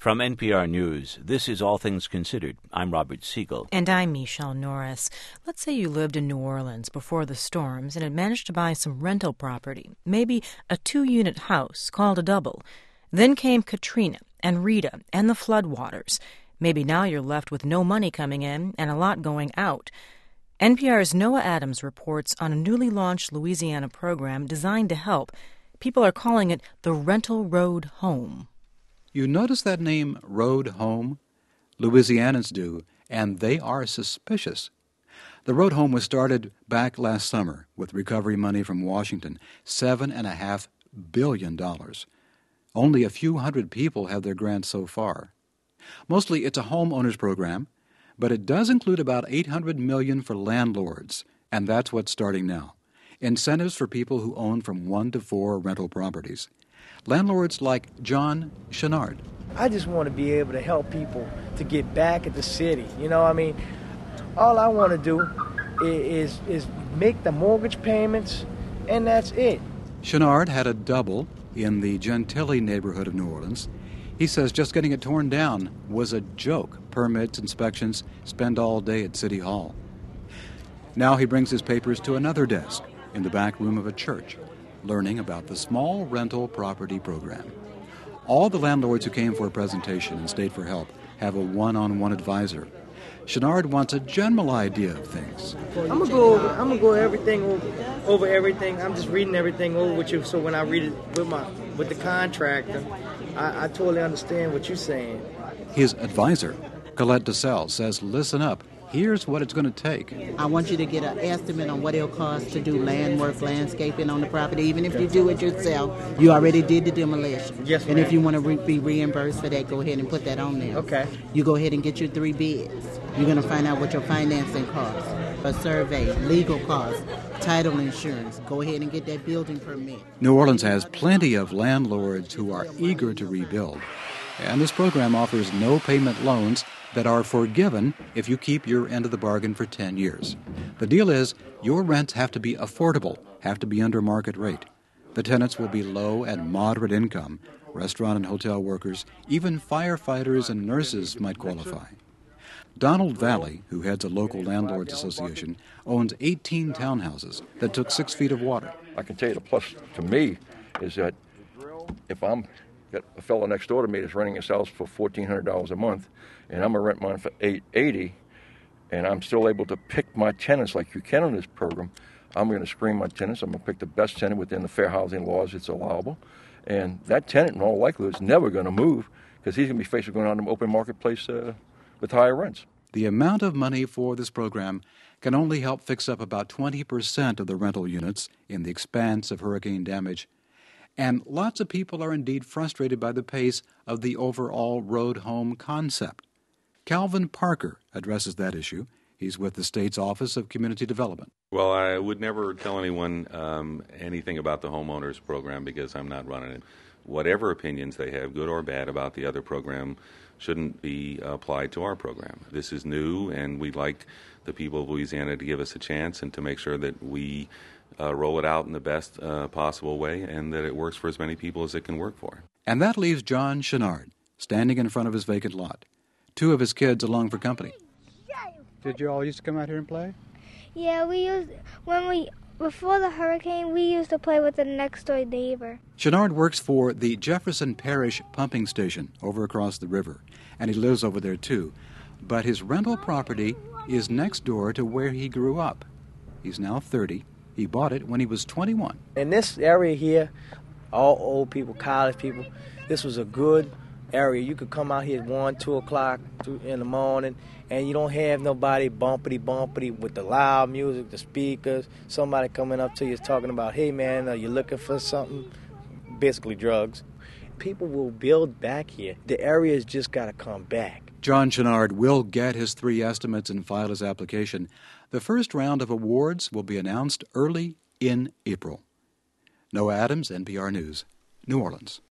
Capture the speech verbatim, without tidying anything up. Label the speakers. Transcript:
Speaker 1: From N P R News, this is All Things Considered. I'm Robert Siegel.
Speaker 2: And I'm Michelle Norris. Let's say you lived in New Orleans before the storms and had managed to buy some rental property, maybe a two-unit house called a double. Then came Katrina and Rita and the floodwaters. Maybe now you're left with no money coming in and a lot going out. N P R's Noah Adams reports on a newly launched Louisiana program designed to help. People are calling it the Rental Road Home.
Speaker 3: You notice that name, Road Home? Louisianans do, and they are suspicious. The Road Home was started back last summer with recovery money from Washington, seven and a half billion dollars. Only a few hundred people have their grants so far. Mostly it's a homeowners program, but it does include about eight hundred million dollars for landlords, and that's what's starting now. Incentives for people who own from one to four rental properties. Landlords like John Chenard.
Speaker 4: I just want to be able to help people to get back at the city. You know, I mean, all I want to do is, is make the mortgage payments, and that's it.
Speaker 3: Chenard had a double in the Gentilly neighborhood of New Orleans. He says just getting it torn down was a joke. Permits, inspections, spend all day at City Hall. Now he brings his papers to another desk in the back room of a church, learning about the small rental property program. All the landlords who came for a presentation and stayed for help have a one-on-one advisor. Chenard wants a general idea of things.
Speaker 4: I'm gonna go over. I'm gonna go everything over, over everything. I'm just reading everything over with you, so when I read it with my with the contractor, I, I totally understand what you're saying.
Speaker 3: His advisor, Colette DeSalle, says, "Listen up. Here's what it's going to take."
Speaker 5: I want you to get an estimate on what it'll cost to do land work, landscaping on the property. Even if you do it yourself, you already did the demolition.
Speaker 4: Yes, ma'am.
Speaker 5: And if you want to re- be reimbursed for that, go ahead and put that on there.
Speaker 4: Okay.
Speaker 5: You go ahead and get your three bids. You're going to find out what your financing costs, a survey, legal costs, title insurance. Go ahead and get that building permit.
Speaker 3: New Orleans has plenty of landlords who are eager to rebuild. And this program offers no-payment loans that are forgiven if you keep your end of the bargain for ten years. The deal is your rents have to be affordable, have to be under market rate. The tenants will be low and moderate income. Restaurant and hotel workers, even firefighters and nurses might qualify. Donald Valley, who heads a local landlords association, owns eighteen townhouses that took six feet of water.
Speaker 6: I can tell you the plus to me is that if I'm got a fellow next door to me that's renting his house for fourteen hundred dollars a month, and I'm going to rent mine for eight hundred eighty dollars, and I'm still able to pick my tenants like you can in this program, I'm going to screen my tenants. I'm going to pick the best tenant within the fair housing laws that's allowable. And that tenant, in all likelihood, is never going to move because he's going to be faced with going on the open marketplace uh, with higher rents.
Speaker 3: The amount of money for this program can only help fix up about twenty percent of the rental units in the expanse of hurricane damage. And lots of people are indeed frustrated by the pace of the overall road home concept. Calvin Parker addresses that issue. He's with the state's Office of Community Development.
Speaker 7: Well, I would never tell anyone um, anything about the homeowners program because I'm not running it. Whatever opinions they have, good or bad, about the other program shouldn't be applied to our program. This is new, and we'd like the people of Louisiana to give us a chance and to make sure that we uh, roll it out in the best uh, possible way and that it works for as many people as it can work for.
Speaker 3: And that leaves John Chenard standing in front of his vacant lot. Two of his kids along for company.
Speaker 8: Did you all used to come out here and play?
Speaker 9: Yeah, we used, when we, before the hurricane, we used to play with the next door neighbor.
Speaker 3: Chenard works for the Jefferson Parish pumping station over across the river, and he lives over there too. But his rental property is next door to where he grew up. He's now thirty. He bought it when he was twenty-one.
Speaker 4: In this area here, all old people, college people, this was a good area. You could come out here at one, two o'clock in the morning, and you don't have nobody bumpity bumpity with the loud music, the speakers, somebody coming up to you talking about, hey man, are you looking for something? Basically drugs. People will build back here. The area's just got to come back.
Speaker 3: John Chenard will get his three estimates and file his application. The first round of awards will be announced early in April. Noah Adams, N P R News, New Orleans.